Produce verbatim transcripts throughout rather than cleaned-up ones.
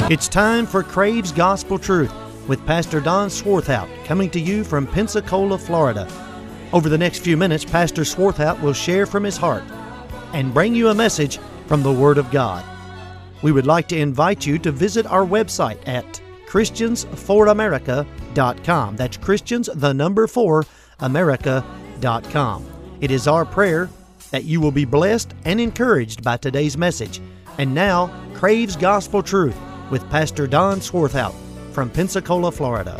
It's time for Crave's Gospel Truth with Pastor Don Swarthout, coming to you from Pensacola, Florida. Over the next few minutes, Pastor Swarthout will share from his heart and bring you a message from the Word of God. We would like to invite you to visit our website at Christians for America dot com. That's Christians, the number four, America dot com. It is our prayer that you will be blessed and encouraged by today's message. And now, Crave's Gospel Truth with Pastor Don Swarthout from Pensacola, Florida.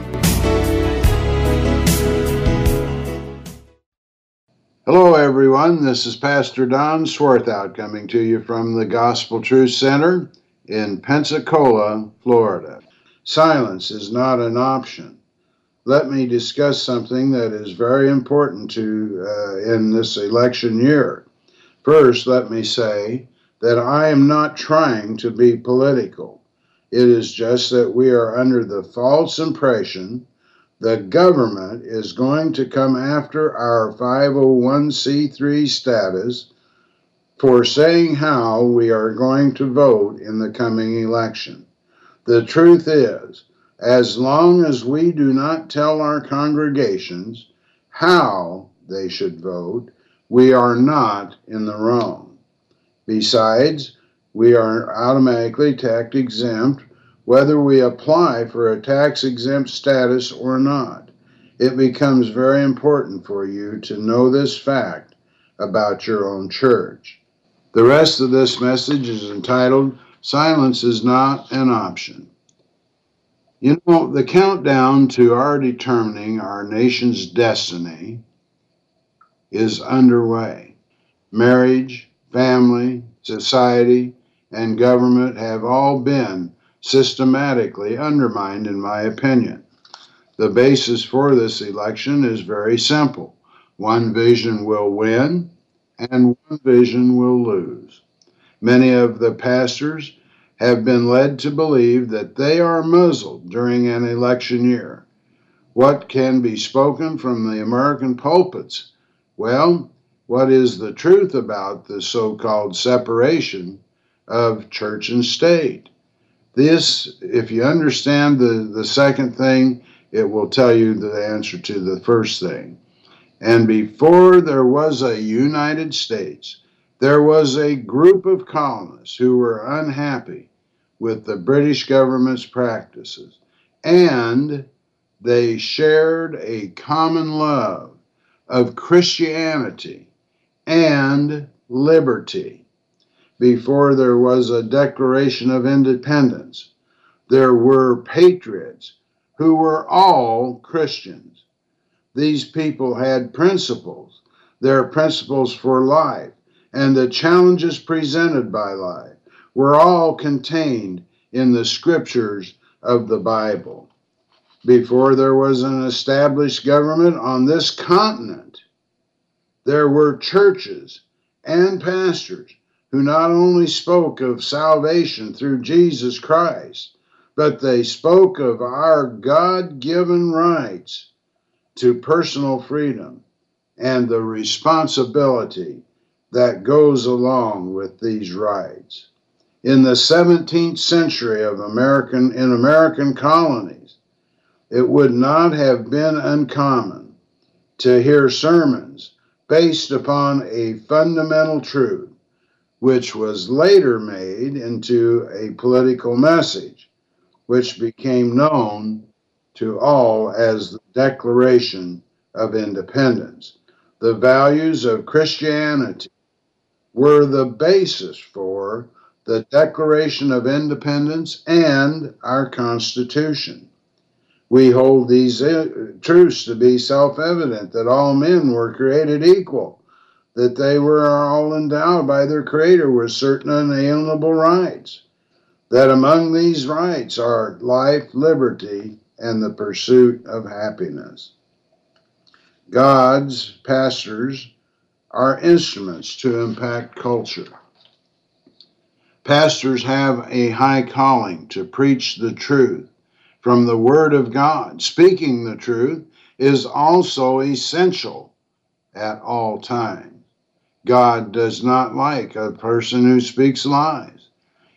Hello, everyone. This is Pastor Don Swarthout coming to you from the Gospel Truth Center in Pensacola, Florida. Silence is not an option. Let me discuss something that is very important to uh, in this election year. First, let me say that I am not trying to be political. It is just that we are under the false impression the government is going to come after our five oh one c three status for saying how we are going to vote in the coming election. The truth is, as long as we do not tell our congregations how they should vote, we are not in the wrong. Besides, we are automatically tax exempt whether we apply for a tax exempt status or not. It becomes very important for you to know this fact about your own church. The rest of this message is entitled, Silence is Not an Option. You know, the countdown to our determining our nation's destiny is underway. Marriage, family, society, and government have all been systematically undermined, in my opinion. The basis for this election is very simple. One vision will win, and one vision will lose. Many of the pastors have been led to believe that they are muzzled during an election year. What can be spoken from the American pulpits? Well, what is the truth about the so-called separation of church and state? This, if you understand the, the second thing, it will tell you the answer to the first thing. And before there was a United States, there was a group of colonists who were unhappy with the British government's practices, and they shared a common love of Christianity and liberty. Before there was a Declaration of Independence, there were patriots who were all Christians. These people had principles, their principles for life, and the challenges presented by life were all contained in the scriptures of the Bible. Before there was an established government on this continent, there were churches and pastors who not only spoke of salvation through Jesus Christ, but they spoke of our God-given rights to personal freedom and the responsibility that goes along with these rights. In the seventeenth century of American, in American colonies, it would not have been uncommon to hear sermons based upon a fundamental truth, which was later made into a political message, which became known to all as the Declaration of Independence. The values of Christianity were the basis for the Declaration of Independence and our Constitution. We hold these truths to be self-evident, that all men were created equal, that they were all endowed by their Creator with certain unalienable rights, that among these rights are life, liberty, and the pursuit of happiness. God's pastors are instruments to impact culture. Pastors have a high calling to preach the truth from the Word of God. Speaking the truth is also essential at all times. God does not like a person who speaks lies.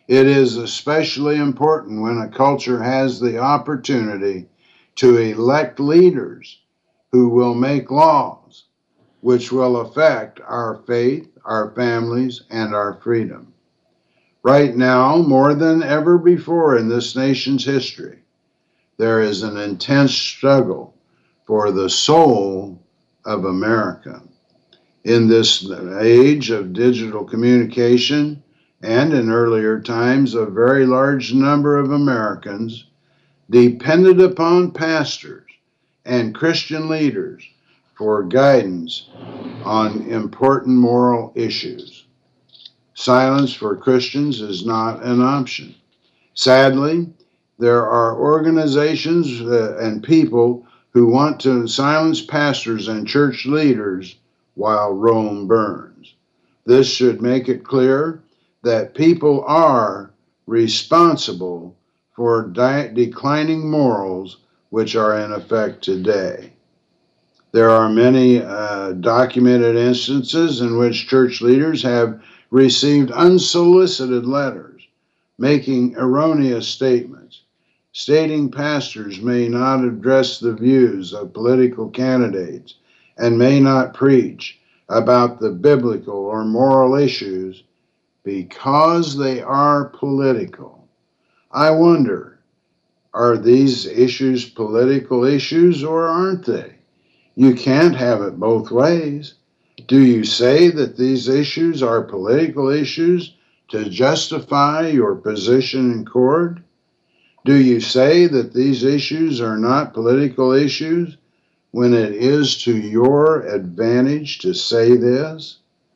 It is especially important when a culture has the opportunity to elect leaders who will make laws which will affect our faith, our families, and our freedom. Right now, more than ever before in this nation's history, there is an intense struggle for the soul of America. In this age of digital communication, and in earlier times, a very large number of Americans depended upon pastors and Christian leaders for guidance on important moral issues. Silence for Christians is not an option. Sadly, there are organizations uh, and people who want to silence pastors and church leaders while Rome burns. This should make it clear that people are responsible for di- declining morals which are in effect today. There are many uh, documented instances in which church leaders have received unsolicited letters making erroneous statements, stating pastors may not address the views of political candidates and may not preach about the biblical or moral issues because they are political. I wonder, are these issues political issues or aren't they? You can't have it both ways. Do you say that these issues are political issues to justify your position in court? Do you say that these issues are not political issues when it is to your advantage to say this?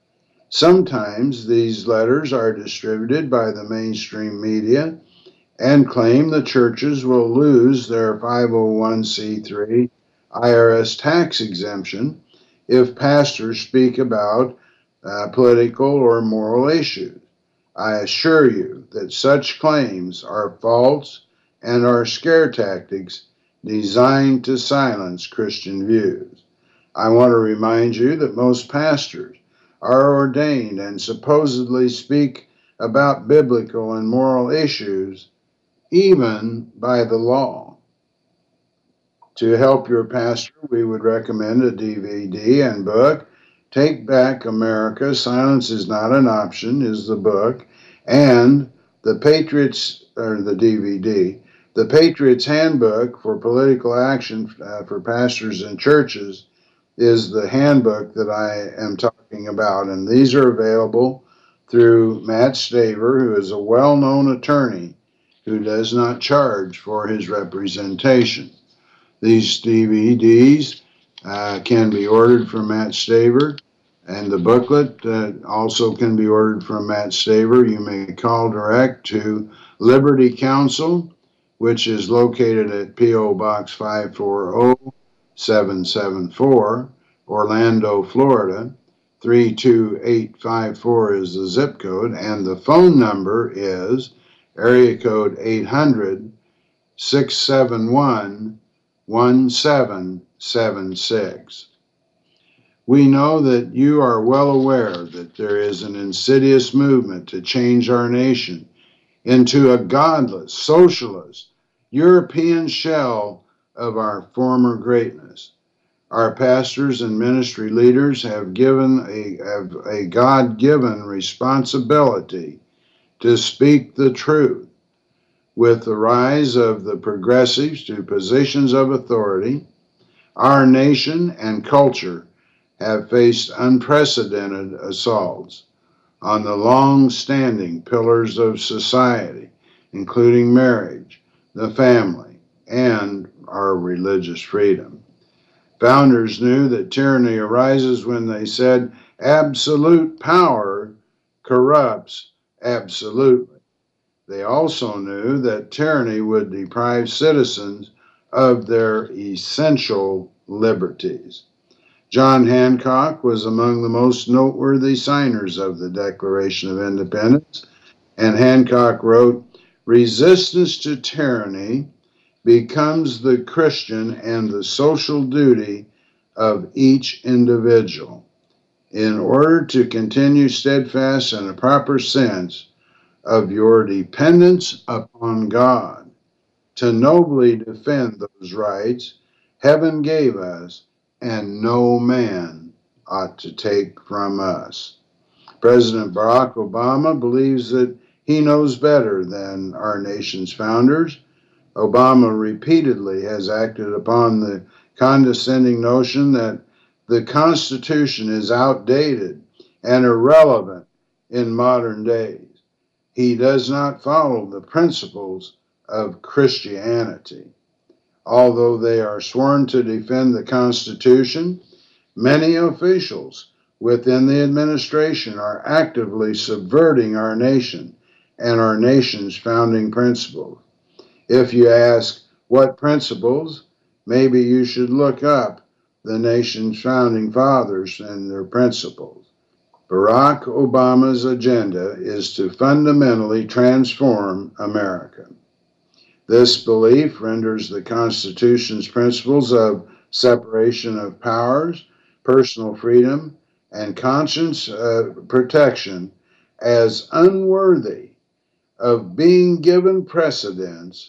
Sometimes these letters are distributed by the mainstream media and claim the churches will lose their five oh one c three I R S tax exemption if pastors speak about uh, political or moral issues. I assure you that such claims are false and are scare tactics designed to silence Christian views. I want to remind you that most pastors are ordained and supposedly speak about biblical and moral issues, even by the law. To help your pastor, we would recommend a D V D and book. Take Back America, Silence is Not an Option is the book, and the Patriots, or the D V D, the Patriots Handbook for Political Action uh, for Pastors and Churches is the handbook that I am talking about, and these are available through Matt Staver, who is a well-known attorney who does not charge for his representation. These D V Ds uh, can be ordered from Matt Staver, and the booklet uh, also can be ordered from Matt Staver. You may call direct to Liberty Counsel, which is located at P O Box five four zero seven seven four, Orlando, Florida. three two eight five four is the zip code, and the phone number is area code eight hundred, six seven one, one seven seven six. We know that you are well aware that there is an insidious movement to change our nation into a godless, socialist, European shell of our former greatness. Our pastors and ministry leaders have given a, have a God-given responsibility to speak the truth. With the rise of the progressives to positions of authority, our nation and culture have faced unprecedented assaults on the long-standing pillars of society, including marriage, the family, and our religious freedom. Founders knew that tyranny arises when they said absolute power corrupts absolutely. They also knew that tyranny would deprive citizens of their essential liberties. John Hancock was among the most noteworthy signers of the Declaration of Independence, and Hancock wrote, "Resistance to tyranny becomes the Christian and the social duty of each individual. In order to continue steadfast in a proper sense, of your dependence upon God to nobly defend those rights heaven gave us and no man ought to take from us. President Barack Obama believes that he knows better than our nation's founders. Obama repeatedly has acted upon the condescending notion that the Constitution is outdated and irrelevant in modern days. He does not follow the principles of Christianity. Although they are sworn to defend the Constitution, many officials within the administration are actively subverting our nation and our nation's founding principles. If you ask what principles, maybe you should look up the nation's founding fathers and their principles. Barack Obama's agenda is to fundamentally transform America. This belief renders the Constitution's principles of separation of powers, personal freedom, and conscience uh, protection as unworthy of being given precedence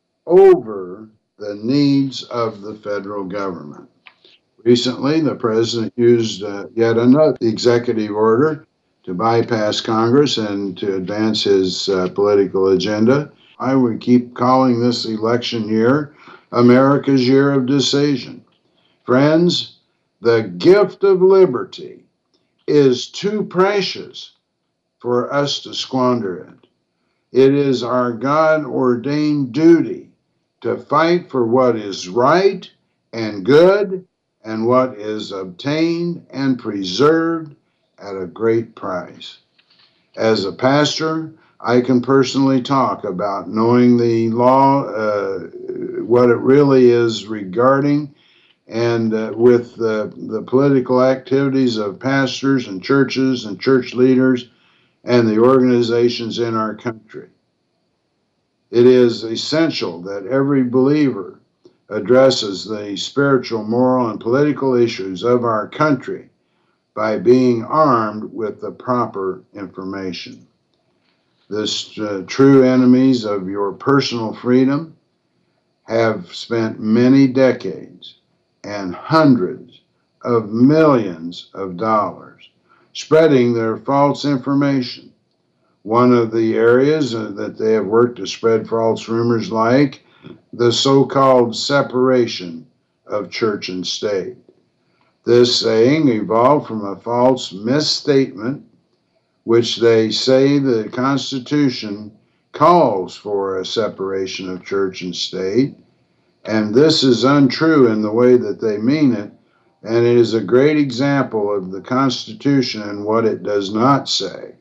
over the needs of the federal government. Recently, the president used uh, yet another executive order to bypass Congress and to advance his uh, political agenda. I would keep calling this election year America's year of decision. Friends, the gift of liberty is too precious for us to squander it. It is our God-ordained duty to fight for what is right and good and what is obtained and preserved at a great price. As a pastor, I can personally talk about knowing the law, uh, what it really is regarding, and uh, with the, the political activities of pastors and churches and church leaders and the organizations in our country. It is essential that every believer addresses the spiritual, moral, and political issues of our country by being armed with the proper information. The uh, true enemies of your personal freedom have spent many decades and hundreds of millions of dollars spreading their false information. One of the areas uh, that they have worked to spread false rumors like the so-called separation of church and state. This saying evolved from a false misstatement which they say the Constitution calls for a separation of church and state, and this is untrue in the way that they mean it, and it is a great example of the Constitution and what it does not say.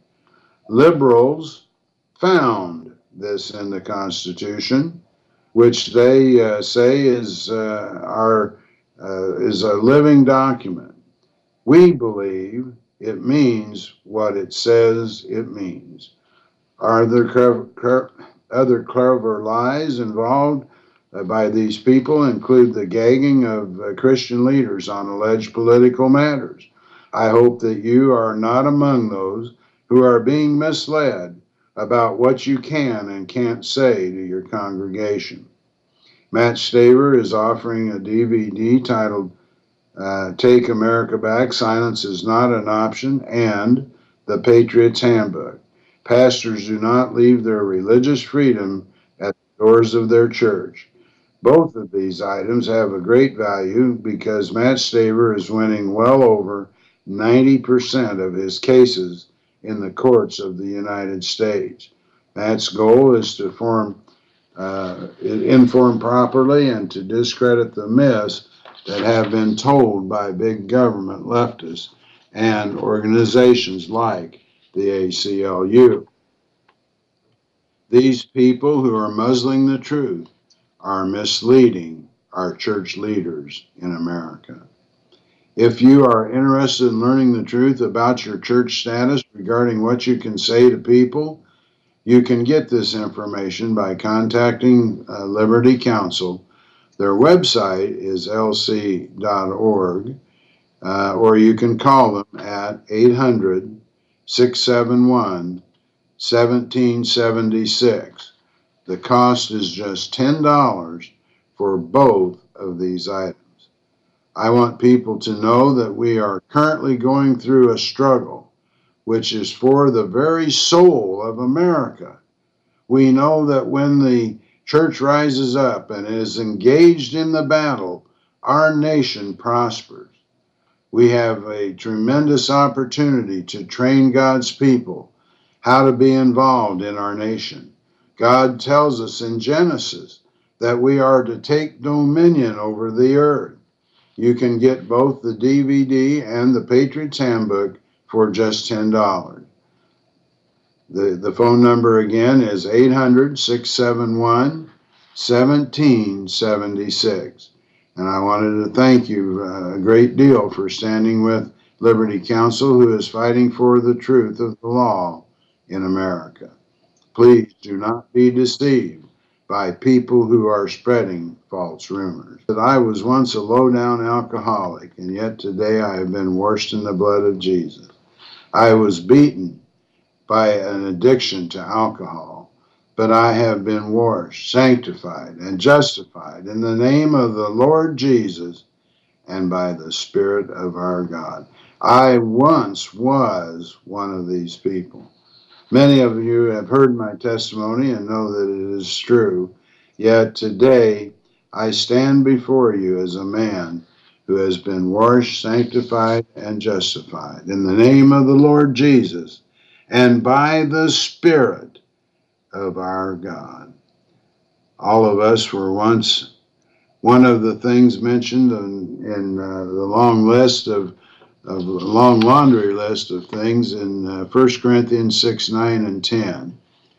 Liberals found this in the Constitution, which they uh, say is uh, our uh, is a living document. We believe it means what it says it means. Are there clever, other clever lies involved uh, by these people include the gagging of uh, Christian leaders on alleged political matters. I hope that you are not among those who are being misled about what you can and can't say to your congregation. Matt Staver is offering a D V D titled uh, Take America Back, Silence is Not an Option, and The Patriot's Handbook. Pastors do not leave their religious freedom at the doors of their church. Both of these items have a great value because Matt Staver is winning well over ninety percent of his cases in the courts of the United States. Matt's goal is to form, uh, inform properly and to discredit the myths that have been told by big government leftists and organizations like the A C L U. These people who are muzzling the truth are misleading our church leaders in America. If you are interested in learning the truth about your church status regarding what you can say to people, you can get this information by contacting uh, Liberty Counsel. Their website is L C dot org, uh, or you can call them at eight hundred, six seven one, seventeen seventy-six. The cost is just ten dollars for both of these items. I want people to know that we are currently going through a struggle, which is for the very soul of America. We know that when the church rises up and is engaged in the battle, our nation prospers. We have a tremendous opportunity to train God's people how to be involved in our nation. God tells us in Genesis that we are to take dominion over the earth. You can get both the D V D and the Patriot's Handbook for just ten dollars. The, the phone number again is eight hundred, six seven one, one seven seven six. And I wanted to thank you uh, a great deal for standing with Liberty Counsel, who is fighting for the truth of the law in America. Please do not be deceived by people who are spreading false rumors. That I was once a low-down alcoholic, and yet today I have been washed in the blood of Jesus. I was beaten by an addiction to alcohol, but I have been washed, sanctified, and justified in the name of the Lord Jesus and by the Spirit of our God. I once was one of these people. Many of you have heard my testimony and know that it is true, yet today I stand before you as a man who has been washed, sanctified, and justified in the name of the Lord Jesus and by the Spirit of our God. All of us were once one of the things mentioned in, in uh, the long list of of a long laundry list of things in uh, First Corinthians six, nine, and ten.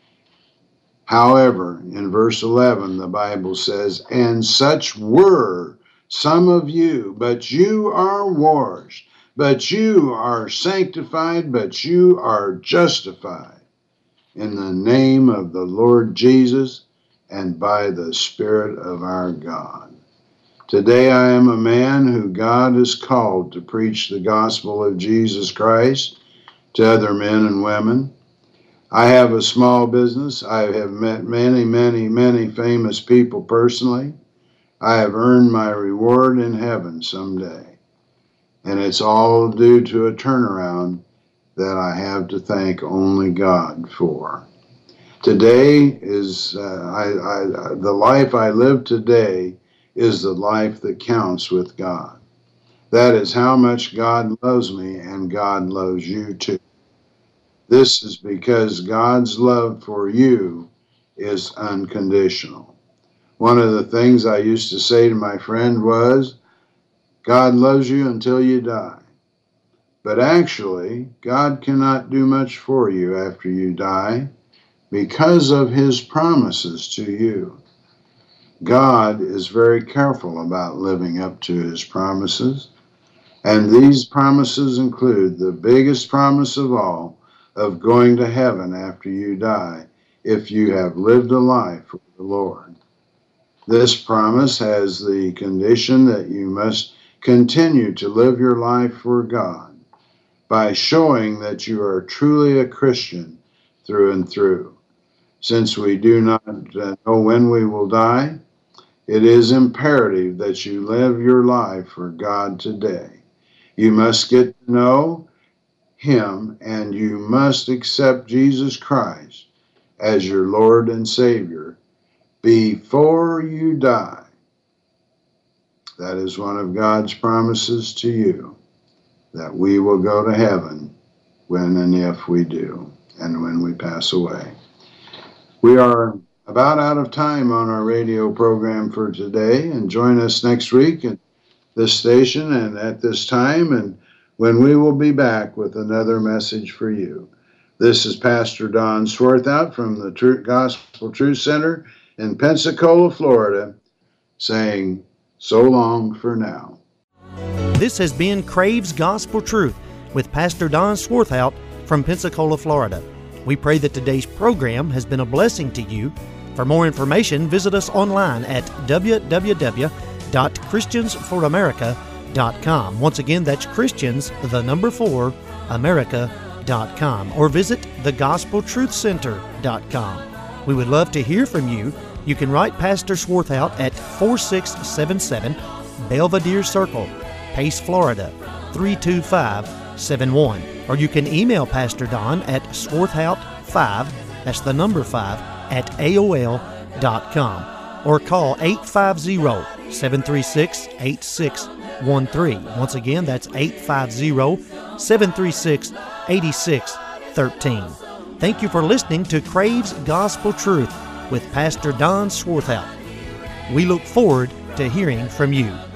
However, in verse eleven, the Bible says, "And such were some of you, but you are washed, but you are sanctified, but you are justified in the name of the Lord Jesus and by the Spirit of our God." Today I am a man who God has called to preach the gospel of Jesus Christ to other men and women. I have a small business. I have met many, many, many famous people personally. I have earned my reward in heaven someday. And it's all due to a turnaround that I have to thank only God for. Today is, uh, I, I, the life I live today is the life that counts with God. That is how much God loves me, and God loves you too. This is because God's love for you is unconditional. One of the things I used to say to my friend was, God loves you until you die. But actually, God cannot do much for you after you die because of his promises to you. God is very careful about living up to his promises, and these promises include the biggest promise of all, of going to heaven after you die if you have lived a life for the Lord. This promise has the condition that you must continue to live your life for God by showing that you are truly a Christian through and through. Since we do not uh, know when we will die, it is imperative that you live your life for God today. You must get to know him, and you must accept Jesus Christ as your Lord and Savior before you die. That is one of God's promises to you, that we will go to heaven when and if we do, and when we pass away. We are about out of time on our radio program for today, and join us next week at this station and at this time, and when we will be back with another message for you. This is Pastor Don Swarthout from the True Gospel Truth Center in Pensacola, Florida, saying so long for now. This has been Crave's Gospel Truth with Pastor Don Swarthout from Pensacola, Florida. We pray that today's program has been a blessing to you. For more information, visit us online at w w w dot christians for america dot com. Once again, that's Christians, the number four, America dot com or visit the gospel truth center dot com. We would love to hear from you. You can write Pastor Swarthout at four six seven seven Belvedere Circle, Pace, Florida three two five seven one. Or you can email Pastor Don at swarthout five, that's the number five, at A O L dot com. Or call eight five zero, seven three six, eight six one three. Once again, that's eight five zero, seven three six, eight six one three. Thank you for listening to Crave's Gospel Truth with Pastor Don Swarthout. We look forward to hearing from you.